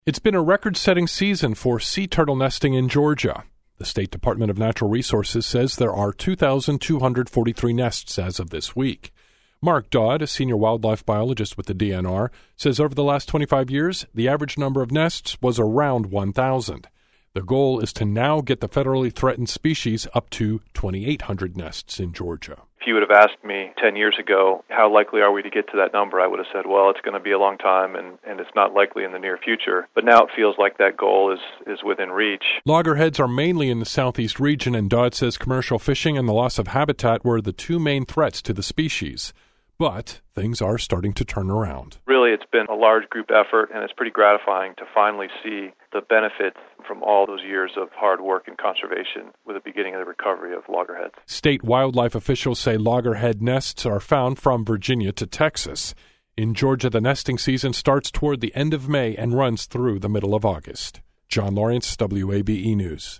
It's been a record-setting season for sea turtle nesting in Georgia. The State Department of Natural Resources says there are 2,243 nests as of this week. Mark Dodd, a senior wildlife biologist with the DNR, says over the last 25 years, the average number of nests was around 1,000. The goal is to now get the federally threatened species up to 2,800 nests in Georgia. If you would have asked me 10 years ago, how likely are we to get to that number, I would have said, well, it's going to be a long time and it's not likely in the near future. But now it feels like that goal is within reach. Loggerheads are mainly in the southeast region, and Dodd says commercial fishing and the loss of habitat were the two main threats to the species. But things are starting to turn around. Really, it's been a large group effort, and it's pretty gratifying to finally see the benefits from all those years of hard work and conservation with the beginning of the recovery of loggerheads. State wildlife officials say loggerhead nests are found from Virginia to Texas. In Georgia, the nesting season starts toward the end of May and runs through the middle of August. John Lawrence, WABE News.